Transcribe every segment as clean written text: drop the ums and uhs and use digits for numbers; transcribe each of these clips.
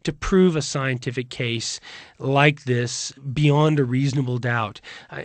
to prove a scientific case like this beyond a reasonable doubt.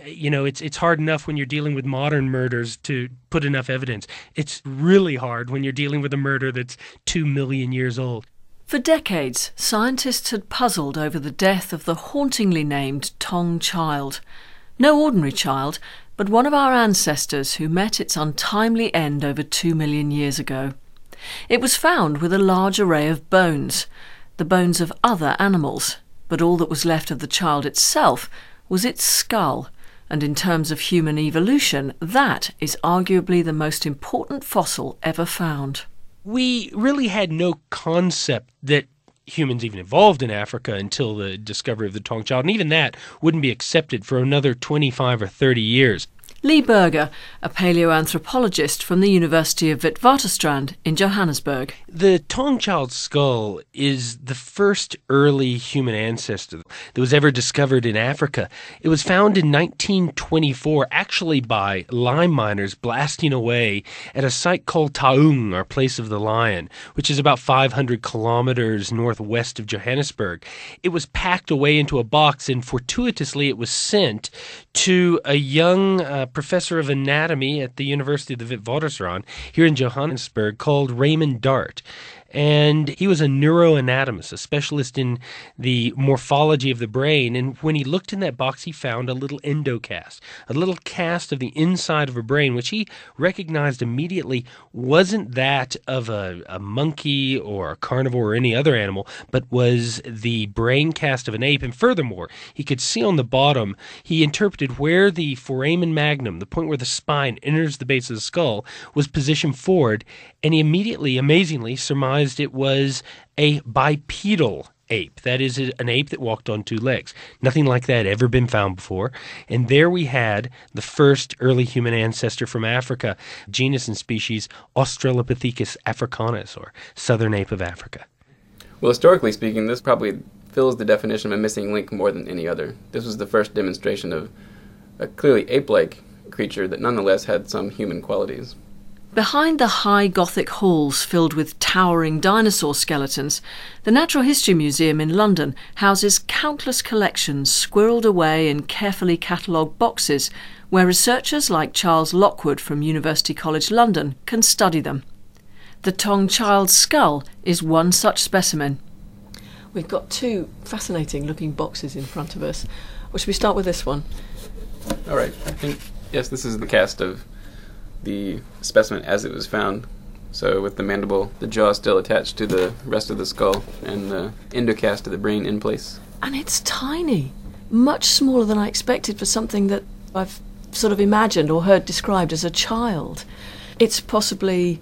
It's hard enough when you're dealing with modern murders to put enough evidence. It's really hard when you're dealing with a murder that's 2 million years old. For decades, scientists had puzzled over the death of the hauntingly named Taung child. No ordinary child, but one of our ancestors who met its untimely end over 2 million years ago. It was found with a large array of bones, the bones of other animals, but all that was left of the child itself was its skull, and in terms of human evolution, that is arguably the most important fossil ever found. We really had no concept that humans even evolved in Africa until the discovery of the Taung child, and even that wouldn't be accepted for another 25 or 30 years. Lee Berger, a paleoanthropologist from the University of Witwatersrand in Johannesburg. The Taung child's skull is the first early human ancestor that was ever discovered in Africa. It was found in 1924, actually by lime miners blasting away at a site called Taung, or Place of the Lion, which is about 500 kilometers northwest of Johannesburg. It was packed away into a box, and fortuitously it was sent to a young professor of anatomy at the University of the Witwatersrand here in Johannesburg called Raymond Dart. And he was a neuroanatomist, a specialist in the morphology of the brain. And when he looked in that box, he found a little endocast, a little cast of the inside of a brain, which he recognized immediately wasn't that of a monkey or a carnivore or any other animal, but was the brain cast of an ape. And furthermore, he could see on the bottom, he interpreted where the foramen magnum, the point where the spine enters the base of the skull, was positioned forward. And he immediately, amazingly, surmised it was a bipedal ape. That is, an ape that walked on 2 legs. Nothing like that had ever been found before. And there we had the first early human ancestor from Africa, genus and species Australopithecus africanus, or southern ape of Africa. Well, historically speaking, this probably fills the definition of a missing link more than any other. This was the first demonstration of a clearly ape-like creature that nonetheless had some human qualities. Behind the high Gothic halls filled with towering dinosaur skeletons, the Natural History Museum in London houses countless collections squirreled away in carefully catalogued boxes where researchers like Charles Lockwood from University College London can study them. The Taung child's skull is one such specimen. We've got 2 fascinating looking boxes in front of us. Or should we start with this one? All right. I think, yes, this is the cast of the specimen as it was found. So with the mandible, the jaw still attached to the rest of the skull, and the endocast of the brain in place. And it's tiny, much smaller than I expected for something that I've sort of imagined or heard described as a child. It's possibly,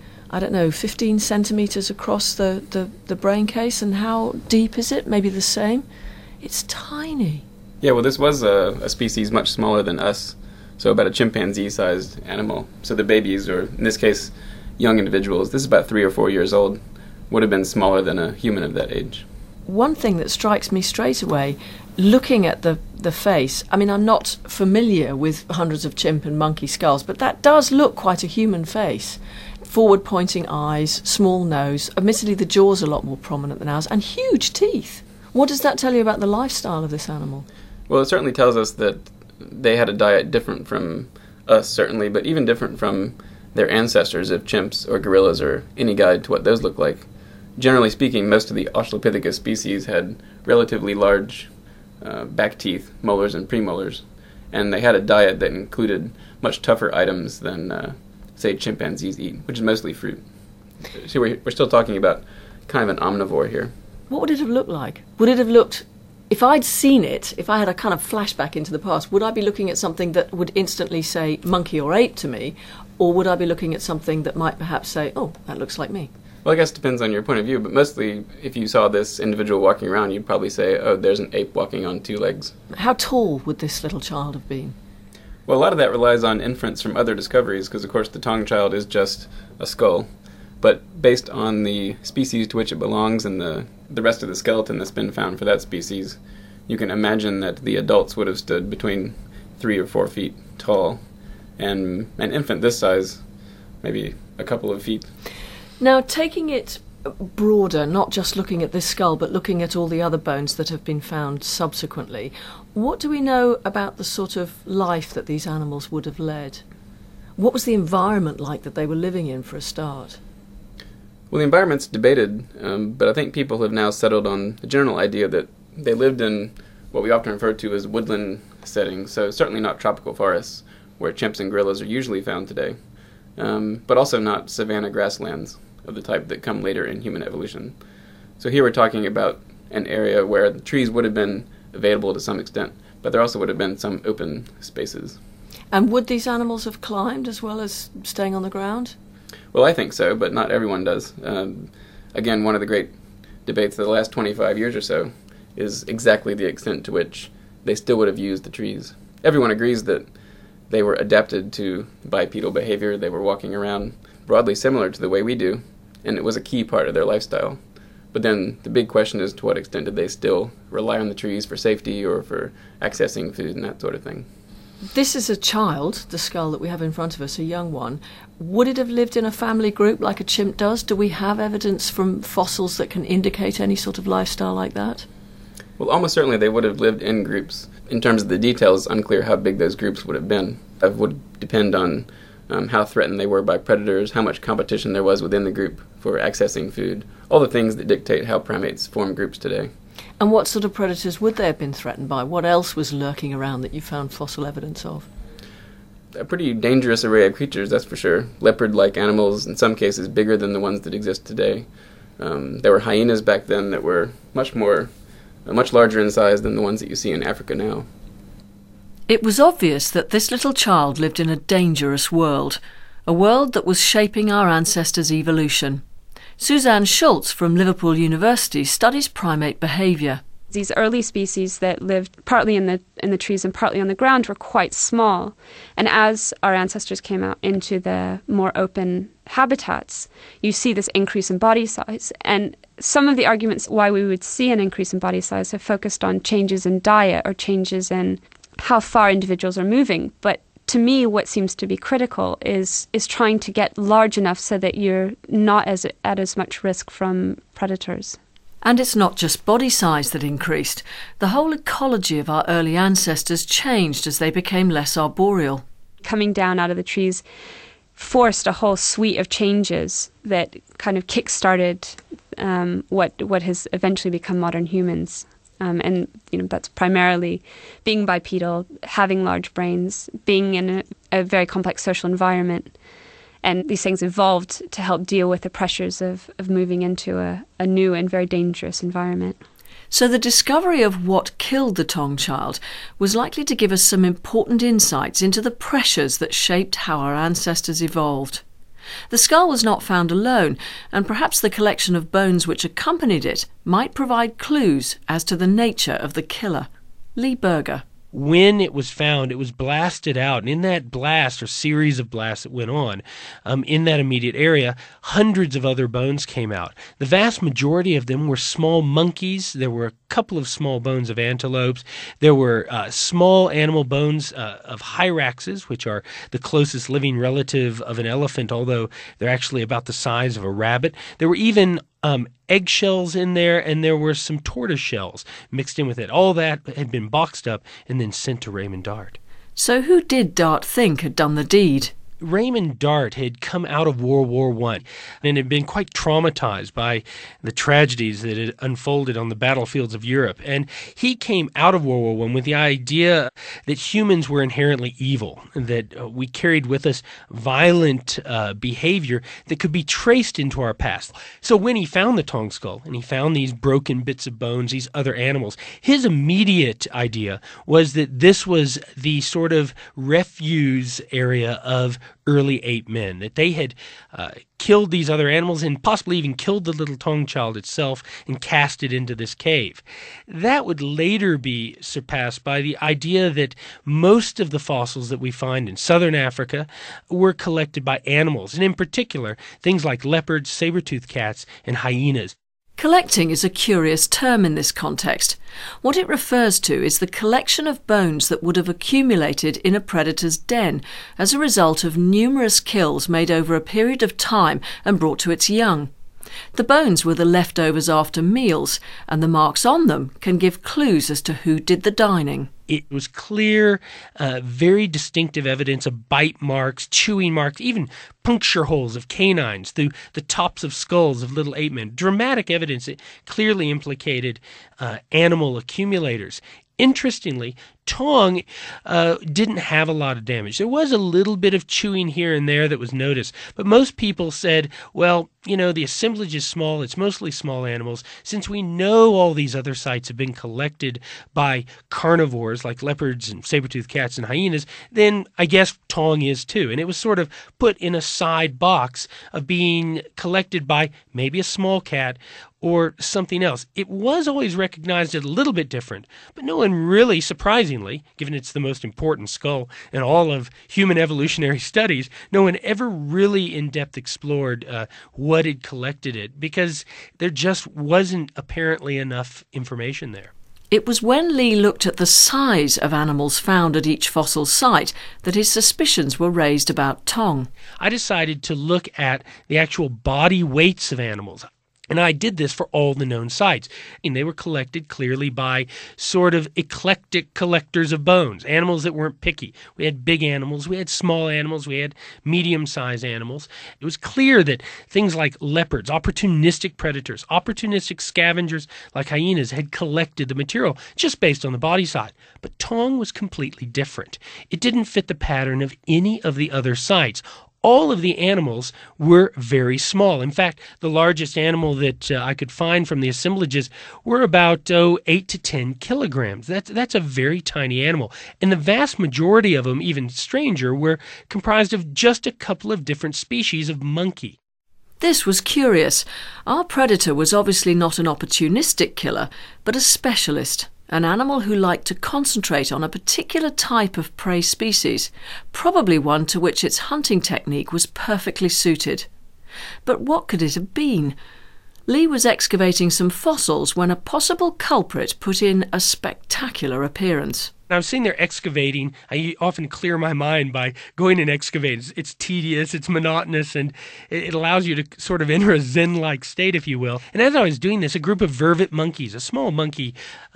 15 centimetres across the brain case, and how deep is it? Maybe the same? It's tiny. Yeah, well, this was a species much smaller than us. So about a chimpanzee-sized animal. So the babies, or in this case, young individuals, this is about 3 or 4 years old, would have been smaller than a human of that age. One thing that strikes me straight away, looking at the face, I mean, I'm not familiar with hundreds of chimp and monkey skulls, but that does look quite a human face. Forward-pointing eyes, small nose, admittedly the jaw's a lot more prominent than ours, and huge teeth. What does that tell you about the lifestyle of this animal? Well, it certainly tells us that they had a diet different from us, certainly, but even different from their ancestors, if chimps or gorillas are any guide to what those look like. Generally speaking, most of the Australopithecus species had relatively large back teeth, molars and premolars, and they had a diet that included much tougher items than, say, chimpanzees eat, which is mostly fruit. So we're still talking about kind of an omnivore here. What would it have looked like? Would it have looked... If I'd seen it, if I had a kind of flashback into the past, would I be looking at something that would instantly say monkey or ape to me, or would I be looking at something that might perhaps say, oh, that looks like me? Well, I guess it depends on your point of view, but mostly if you saw this individual walking around, you'd probably say, oh, there's an ape walking on 2 legs. How tall would this little child have been? Well, a lot of that relies on inference from other discoveries, because, of course, the Taung child is just a skull. But based on the species to which it belongs and the rest of the skeleton that's been found for that species, you can imagine that the adults would have stood between 3 or 4 feet tall, and an infant this size, maybe a couple of feet. Now, taking it broader, not just looking at this skull, but looking at all the other bones that have been found subsequently, what do we know about the sort of life that these animals would have led? What was the environment like that they were living in for a start? Well, the environment's debated, but I think people have now settled on the general idea that they lived in what we often refer to as woodland settings, so certainly not tropical forests, where chimps and gorillas are usually found today, but also not savanna grasslands of the type that come later in human evolution. So here we're talking about an area where the trees would have been available to some extent, but there also would have been some open spaces. And would these animals have climbed as well as staying on the ground? Well, I think so, but not everyone does. Again, one of the great debates of the last 25 years or so is exactly the extent to which they still would have used the trees. Everyone agrees that they were adapted to bipedal behavior. They were walking around broadly similar to the way we do, and it was a key part of their lifestyle. But then the big question is, to what extent did they still rely on the trees for safety or for accessing food and that sort of thing? This is a child, the skull that we have in front of us, a young one. Would it have lived in a family group like a chimp does? Do we have evidence from fossils that can indicate any sort of lifestyle like that? Well, almost certainly they would have lived in groups. In terms of the details, unclear how big those groups would have been. It would depend on how threatened they were by predators, how much competition there was within the group for accessing food, all the things that dictate how primates form groups today. And what sort of predators would they have been threatened by? What else was lurking around that you found fossil evidence of? A pretty dangerous array of creatures, that's for sure. Leopard-like animals, in some cases bigger than the ones that exist today. There were hyenas back then that were much larger in size than the ones that you see in Africa now. It was obvious that this little child lived in a dangerous world, a world that was shaping our ancestors' evolution. Suzanne Schultz from Liverpool University studies primate behaviour. These early species that lived partly in the trees and partly on the ground were quite small. And as our ancestors came out into the more open habitats, you see this increase in body size. And some of the arguments why we would see an increase in body size have focused on changes in diet or changes in how far individuals are moving. But to me, what seems to be critical is trying to get large enough so that you're not at as much risk from predators. And it's not just body size that increased. The whole ecology of our early ancestors changed as they became less arboreal. Coming down out of the trees forced a whole suite of changes that kind of kick-started what has eventually become modern humans. And that's primarily being bipedal, having large brains, being in a very complex social environment. And these things evolved to help deal with the pressures of moving into a new and very dangerous environment. So the discovery of what killed the Tong child was likely to give us some important insights into the pressures that shaped how our ancestors evolved. The skull was not found alone, and perhaps the collection of bones which accompanied it might provide clues as to the nature of the killer. Lee Berger. When it was found, it was blasted out. And in that blast, or series of blasts that went on, in that immediate area, hundreds of other bones came out. The vast majority of them were small monkeys. There were a couple of small bones of antelopes. There were small animal bones of hyraxes, which are the closest living relative of an elephant, although they're actually about the size of a rabbit. There were even eggshells in there, and there were some tortoise shells mixed in with it. All that had been boxed up and then sent to Raymond Dart. So who did Dart think had done the deed? Raymond Dart had come out of World War I and had been quite traumatized by the tragedies that had unfolded on the battlefields of Europe. And he came out of World War I with the idea that humans were inherently evil, and that we carried with us violent behavior that could be traced into our past. So when he found the Tong skull and he found these broken bits of bones, these other animals, his immediate idea was that this was the sort of refuse area of early ape men, that they had killed these other animals and possibly even killed the little Tong child itself and cast it into this cave. That would later be surpassed by the idea that most of the fossils that we find in southern Africa were collected by animals, and in particular things like leopards, saber-toothed cats, and hyenas. Collecting is a curious term in this context. What it refers to is the collection of bones that would have accumulated in a predator's den as a result of numerous kills made over a period of time and brought to its young. The bones were the leftovers after meals, and the marks on them can give clues as to who did the dining. It was clear, very distinctive evidence of bite marks, chewing marks, even puncture holes of canines through the tops of skulls of little ape men. Dramatic evidence that clearly implicated animal accumulators. Interestingly, Tong didn't have a lot of damage. There was a little bit of chewing here and there that was noticed, but most people said, well, the assemblage is small, it's mostly small animals. Since we know all these other sites have been collected by carnivores like leopards and saber-toothed cats and hyenas, then I guess Tong is too. And it was sort of put in a side box of being collected by maybe a small cat or something else. It was always recognized as a little bit different, but no one really, surprisingly, given it's the most important skull in all of human evolutionary studies, no one ever really in-depth explored what had collected it, because there just wasn't apparently enough information there. It was when Lee looked at the size of animals found at each fossil site that his suspicions were raised about Tong. I decided to look at the actual body weights of animals. And I did this for all the known sites. And they were collected clearly by sort of eclectic collectors of bones, animals that weren't picky. We had big animals, we had small animals, we had medium-sized animals. It was clear that things like leopards, opportunistic predators, opportunistic scavengers like hyenas had collected the material just based on the body size. But Tong was completely different. It didn't fit the pattern of any of the other sites. All of the animals were very small. In fact, the largest animal that I could find from the assemblages were about 8 to 10 kilograms. That's a very tiny animal. And the vast majority of them, even stranger, were comprised of just a couple of different species of monkey. This was curious. Our predator was obviously not an opportunistic killer, but a specialist. An animal who liked to concentrate on a particular type of prey species, probably one to which its hunting technique was perfectly suited. But what could it have been? Lee was excavating some fossils when a possible culprit put in a spectacular appearance. I was sitting there excavating. I often clear my mind by going and excavating. It's tedious, it's monotonous, and it allows you to sort of enter a zen-like state, if you will. And as I was doing this, a group of vervet monkeys, a small monkey,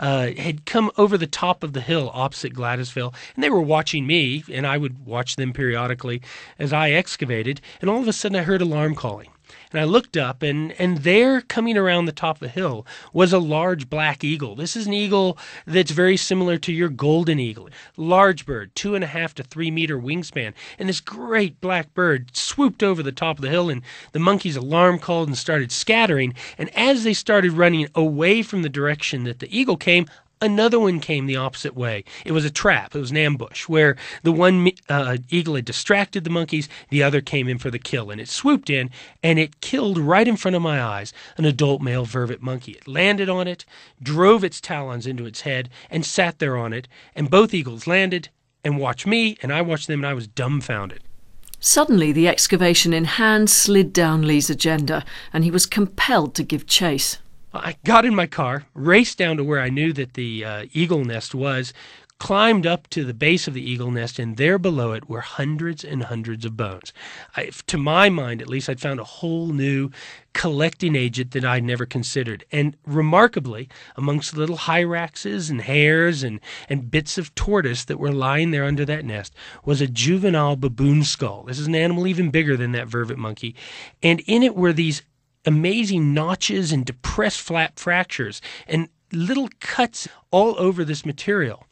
had come over the top of the hill opposite Gladysville, and they were watching me, and I would watch them periodically as I excavated, and all of a sudden I heard alarm calling. And I looked up, and there, coming around the top of the hill, was a large black eagle. This is an eagle that's very similar to your golden eagle. Large bird, 2.5 to 3 meter wingspan. And this great black bird swooped over the top of the hill, and the monkeys alarm called and started scattering. And as they started running away from the direction that the eagle came, another one came the opposite way. It was a trap. It was an ambush where the one eagle had distracted the monkeys, the other came in for the kill, and it swooped in, and it killed right in front of my eyes an adult male vervet monkey. It landed on it, drove its talons into its head, and sat there on it, and both eagles landed and watched me, and I watched them, and I was dumbfounded. Suddenly, the excavation in hand slid down Lee's agenda, and he was compelled to give chase. I got in my car, raced down to where I knew that the eagle nest was, climbed up to the base of the eagle nest, and there below it were hundreds and hundreds of bones. To my mind, at least, I'd found a whole new collecting agent that I'd never considered. And remarkably, amongst the little hyraxes and hares and bits of tortoise that were lying there under that nest was a juvenile baboon skull. This is an animal even bigger than that vervet monkey. And in it were these amazing notches and depressed flat fractures and little cuts all over this material.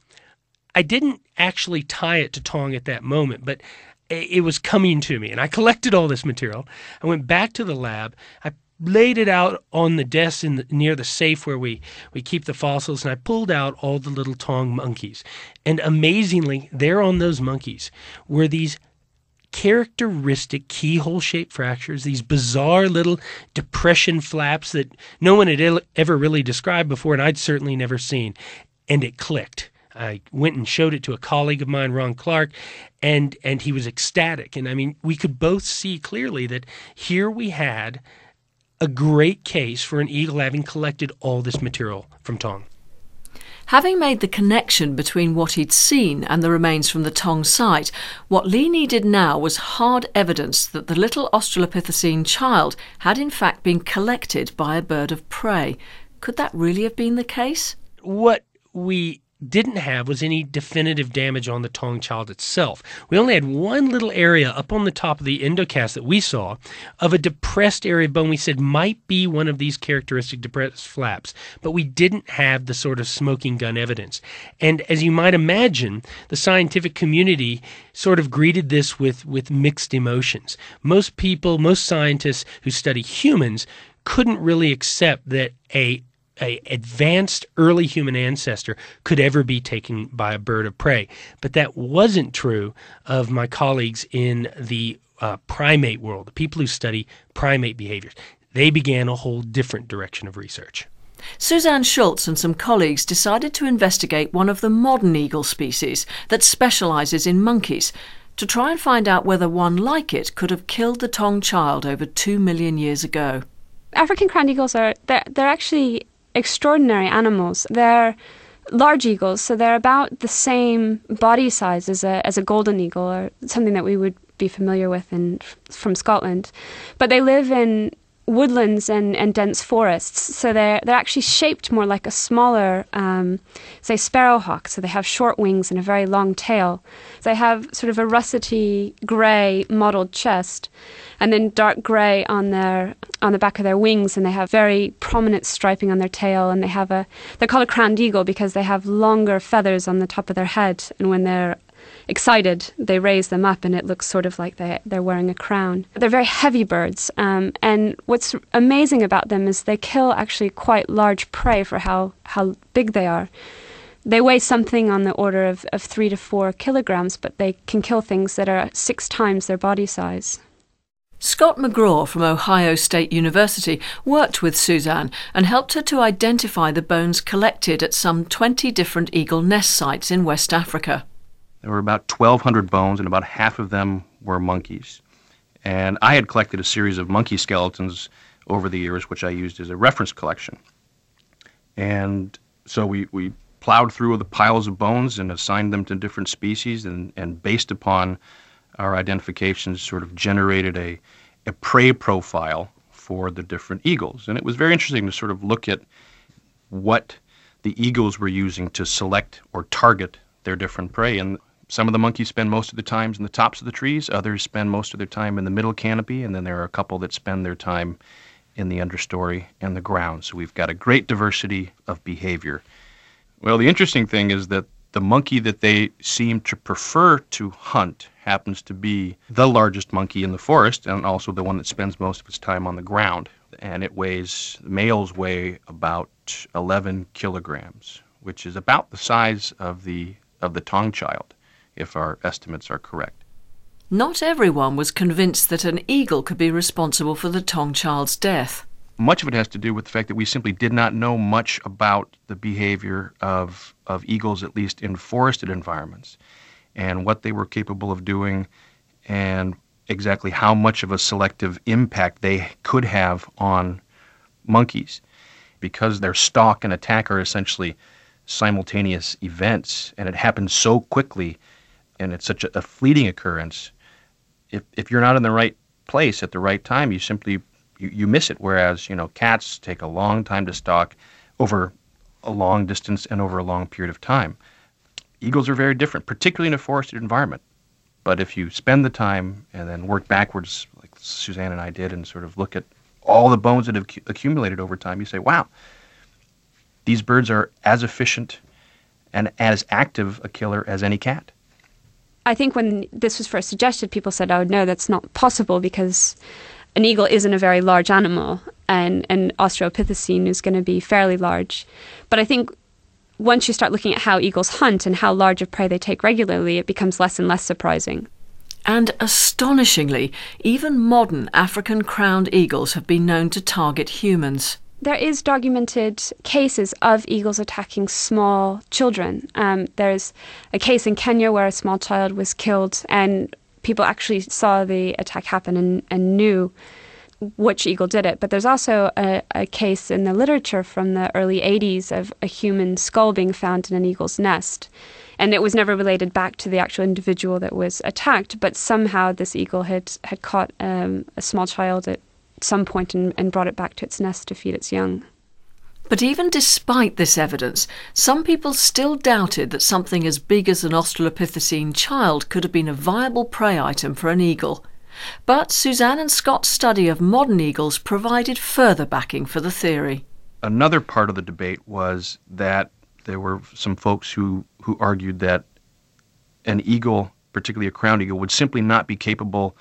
I didn't actually tie it to Tong at that moment, but it was coming to me, and I collected all this material. I went back to the lab. I laid it out on the desk near the safe where we keep the fossils, and I pulled out all the little Tong monkeys. And amazingly, there on those monkeys were these characteristic keyhole-shaped fractures, these bizarre little depression flaps that no one had ever really described before, and I'd certainly never seen. And it clicked. I went and showed it to a colleague of mine, Ron Clark, and he was ecstatic. And I mean, we could both see clearly that here we had a great case for an eagle having collected all this material from Tong. Having made the connection between what he'd seen and the remains from the Tong site, what Lee needed now was hard evidence that the little Australopithecine child had in fact been collected by a bird of prey. Could that really have been the case? What we didn't have was any definitive damage on the Tong child itself. We only had one little area up on the top of the endocast that we saw of a depressed area of bone we said might be one of these characteristic depressed flaps, but we didn't have the sort of smoking gun evidence. And as you might imagine, the scientific community sort of greeted this with mixed emotions. Most people, most scientists who study humans couldn't really accept that a advanced early human ancestor could ever be taken by a bird of prey. But that wasn't true of my colleagues in the primate world, the people who study primate behaviors. They began a whole different direction of research. Suzanne Schultz and some colleagues decided to investigate one of the modern eagle species that specialises in monkeys to try and find out whether one like it could have killed the Tong child over 2 million years ago. African crowned eagles they're actually extraordinary animals. They're large eagles, so they're about the same body size as a golden eagle, or something that we would be familiar with from Scotland. But they live in woodlands and dense forests, so they're actually shaped more like a smaller, say, sparrowhawk. So they have short wings and a very long tail. They have sort of a russety grey mottled chest, and then dark grey on the back of their wings, and they have very prominent striping on their tail, and they're called a crowned eagle because they have longer feathers on the top of their head, and when they're excited they raise them up and it looks sort of like they're wearing a crown. They're very heavy birds, and what's amazing about them is they kill actually quite large prey for how big they are. They weigh something on the order of 3 to 4 kilograms, but they can kill things that are 6 times their body size. Scott McGraw from Ohio State University worked with Suzanne and helped her to identify the bones collected at some 20 different eagle nest sites in West Africa. There were about 1,200 bones, and about half of them were monkeys. And I had collected a series of monkey skeletons over the years, which I used as a reference collection. And so we plowed through the piles of bones and assigned them to different species, and based upon our identifications sort of generated a prey profile for the different eagles. And it was very interesting to sort of look at what the eagles were using to select or target their different prey. And some of the monkeys spend most of the time in the tops of the trees, others spend most of their time in the middle canopy, and then there are a couple that spend their time in the understory and the ground. So we've got a great diversity of behavior. Well, the interesting thing is that the monkey that they seem to prefer to hunt happens to be the largest monkey in the forest, and also the one that spends most of its time on the ground. And the males weigh about 11 kilograms, which is about the size of the Tong child, if our estimates are correct. Not everyone was convinced that an eagle could be responsible for the Tong child's death. Much of it has to do with the fact that we simply did not know much about the behavior of eagles, at least in forested environments, and what they were capable of doing, and exactly how much of a selective impact they could have on monkeys. Because their stalk and attack are essentially simultaneous events, and it happens so quickly, and it's such a fleeting occurrence, if you're not in the right place at the right time, you simply you miss it. Whereas, cats take a long time to stalk over a long distance and over a long period of time. Eagles are very different, particularly in a forested environment. But if you spend the time and then work backwards, like Suzanne and I did, and sort of look at all the bones that have accumulated over time, you say, wow, these birds are as efficient and as active a killer as any cat. I think when this was first suggested, people said, oh, no, that's not possible because an eagle isn't a very large animal, and an Australopithecine is going to be fairly large. But I think once you start looking at how eagles hunt and how large of prey they take regularly, it becomes less and less surprising. And astonishingly, even modern African crowned eagles have been known to target humans. There is documented cases of eagles attacking small children. There's a case in Kenya where a small child was killed, and people actually saw the attack happen and knew which eagle did it. But there's also a case in the literature from the early 80s of a human skull being found in an eagle's nest. And it was never related back to the actual individual that was attacked, but somehow this eagle had caught a small child at some point and brought it back to its nest to feed its young. But even despite this evidence, some people still doubted that something as big as an Australopithecine child could have been a viable prey item for an eagle. But Suzanne and Scott's study of modern eagles provided further backing for the theory. Another part of the debate was that there were some folks who argued that an eagle, particularly a crowned eagle, would simply not be capable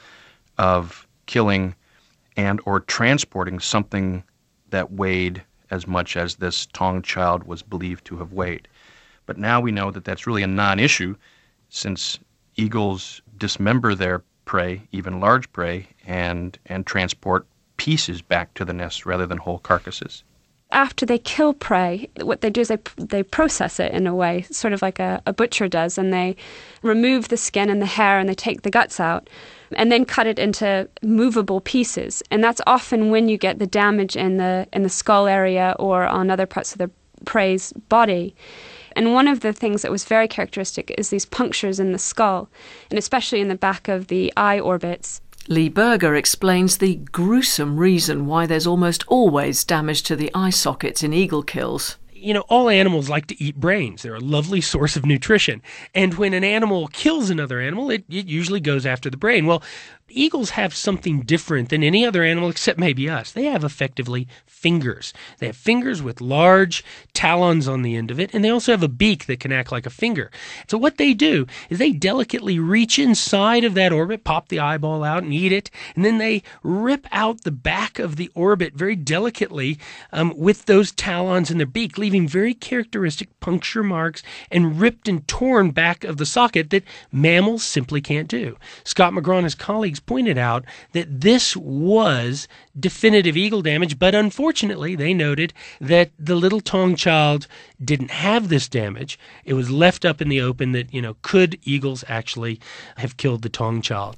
of killing and or transporting something that weighed as much as this Taung child was believed to have weighed. But now we know that that's really a non-issue, since eagles dismember their prey, even large prey, and transport pieces back to the nest rather than whole carcasses. After they kill prey, what they do is they process it in a way, sort of like a butcher does, and they remove the skin and the hair and they take the guts out and then cut it into movable pieces. And that's often when you get the damage in the skull area or on other parts of the prey's body. And one of the things that was very characteristic is these punctures in the skull, and especially in the back of the eye orbits. Lee Berger explains the gruesome reason why there's almost always damage to the eye sockets in eagle kills. You know, all animals like to eat brains. They're a lovely source of nutrition. And when an animal kills another animal, it usually goes after the brain. Well, eagles have something different than any other animal except maybe us. They have effectively fingers. They have fingers with large talons on the end of it, and they also have a beak that can act like a finger. So what they do is they delicately reach inside of that orbit, pop the eyeball out and eat it, and then they rip out the back of the orbit very delicately with those talons in their beak, leaving very characteristic puncture marks and ripped and torn back of the socket that mammals simply can't do. Scott McGraw and his colleagues pointed out that this was definitive eagle damage, but unfortunately they noted that the little Taung child didn't have this damage. It was left up in the open that, could eagles actually have killed the Taung child?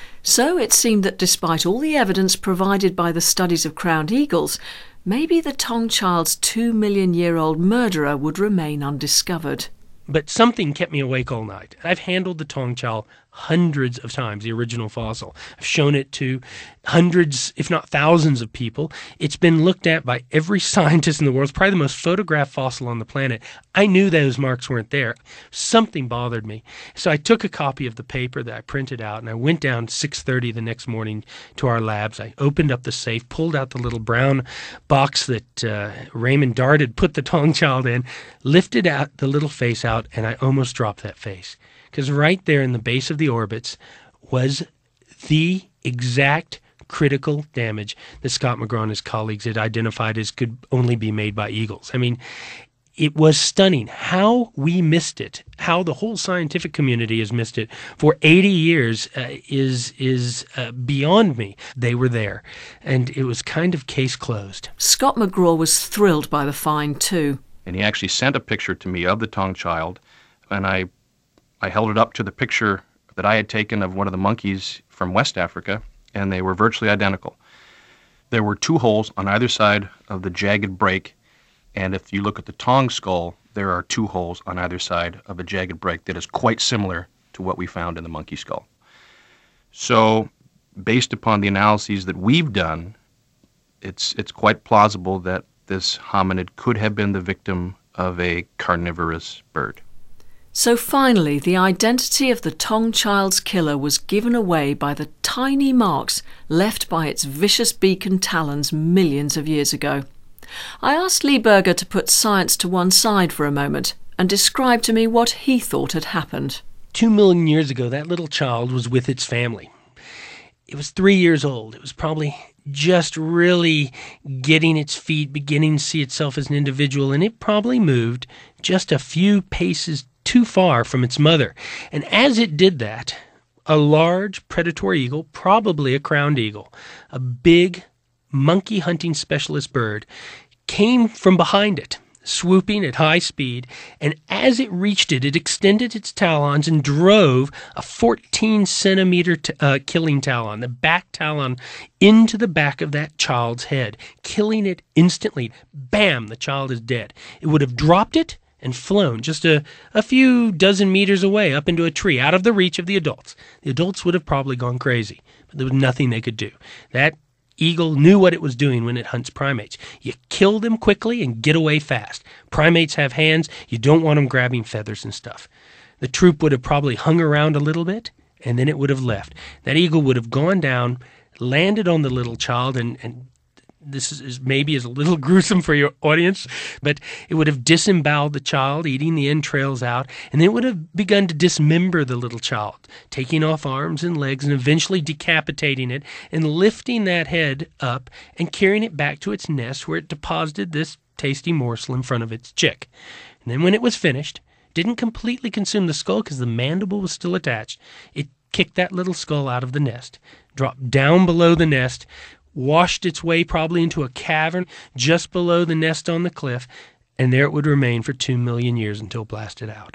So it seemed that despite all the evidence provided by the studies of crowned eagles, maybe the Taung child's 2-million-year-old murderer would remain undiscovered. But something kept me awake all night. I've handled the Taung child hundreds of times, the original fossil. I've shown it to hundreds, if not thousands of people. It's been looked at by every scientist in the world. It's probably the most photographed fossil on the planet. I knew those marks weren't there. Something bothered me. So I took a copy of the paper that I printed out, and I went down 6:30 the next morning to our labs. I opened up the safe, pulled out the little brown box that Raymond Dart had put the Taung child in, lifted out the little face out, and I almost dropped that face. Because right there in the base of the orbits was the exact critical damage that Scott McGraw and his colleagues had identified as could only be made by eagles. I mean, it was stunning how we missed it, how the whole scientific community has missed it for 80 years is beyond me. They were there, and it was kind of case closed. Scott McGraw was thrilled by the find too. And he actually sent a picture to me of the Taung child, and I held it up to the picture that I had taken of one of the monkeys from West Africa, and they were virtually identical. There were 2 holes on either side of the jagged break, and if you look at the Taung skull, there are 2 holes on either side of a jagged break that is quite similar to what we found in the monkey skull. So, based upon the analyses that we've done, it's quite plausible that this hominid could have been the victim of a carnivorous bird. So finally, the identity of the Taung child's killer was given away by the tiny marks left by its vicious beak and talons millions of years ago. I asked Lee Berger to put science to one side for a moment and describe to me what he thought had happened. 2 million years ago, that little child was with its family. It was 3 years old. It was probably just really getting its feet, beginning to see itself as an individual, and it probably moved just a few paces too far from its mother. And as it did that, a large predatory eagle, probably a crowned eagle, a big monkey hunting specialist bird, came from behind it, swooping at high speed, and as it reached it, it extended its talons and drove a 14-centimeter killing talon, the back talon, into the back of that child's head, killing it instantly. Bam! The child is dead. It would have dropped it and flown just a few dozen meters away up into a tree, out of the reach of the adults. The adults would have probably gone crazy, but there was nothing they could do. That eagle knew what it was doing when it hunts primates. You kill them quickly and get away fast. Primates have hands. You don't want them grabbing feathers and stuff. The troop would have probably hung around a little bit, and then it would have left. That eagle would have gone down, landed on the little child, and this is maybe is a little gruesome for your audience, but it would have disemboweled the child, eating the entrails out, and then it would have begun to dismember the little child, taking off arms and legs and eventually decapitating it and lifting that head up and carrying it back to its nest where it deposited this tasty morsel in front of its chick. And then when it was finished, didn't completely consume the skull because the mandible was still attached. It kicked that little skull out of the nest, dropped down below the nest, washed its way probably into a cavern just below the nest on the cliff, and there it would remain for 2 million years until blasted out.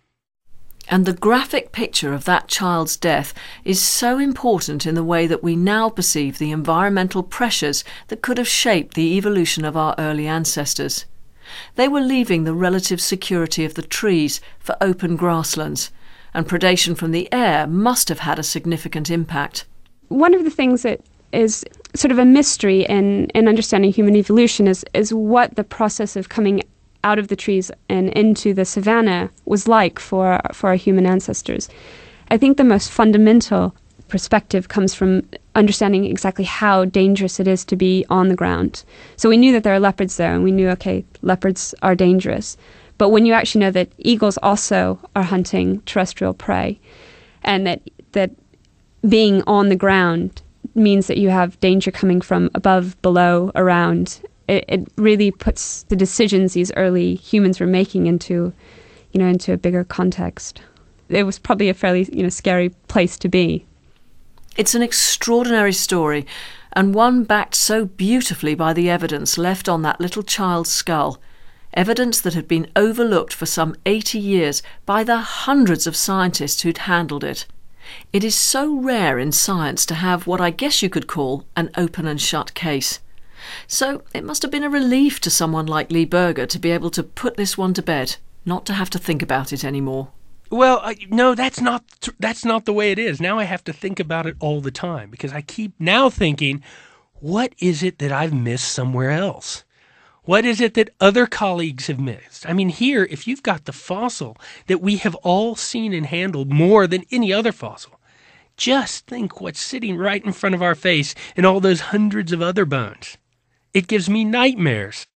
And the graphic picture of that child's death is so important in the way that we now perceive the environmental pressures that could have shaped the evolution of our early ancestors. They were leaving the relative security of the trees for open grasslands, and predation from the air must have had a significant impact. One of the things that is sort of a mystery in understanding human evolution is what the process of coming out of the trees and into the savanna was like for our human ancestors. I think the most fundamental perspective comes from understanding exactly how dangerous it is to be on the ground. So we knew that there are leopards there, and we knew, okay, leopards are dangerous. But when you actually know that eagles also are hunting terrestrial prey, and that being on the ground means that you have danger coming from above, below, around, it really puts the decisions these early humans were making into a bigger context. It was probably a fairly scary place to be. It's an extraordinary story, and one backed so beautifully by the evidence left on that little child's skull. Evidence that had been overlooked for some 80 years by the hundreds of scientists who'd handled it. It is so rare in science to have what I guess you could call an open and shut case. So it must have been a relief to someone like Lee Berger to be able to put this one to bed, not to have to think about it anymore. Well, no, that's not the way it is. Now I have to think about it all the time because I keep now thinking, what is it that I've missed somewhere else? What is it that other colleagues have missed? I mean, here, if you've got the fossil that we have all seen and handled more than any other fossil, just think what's sitting right in front of our face and all those hundreds of other bones. It gives me nightmares.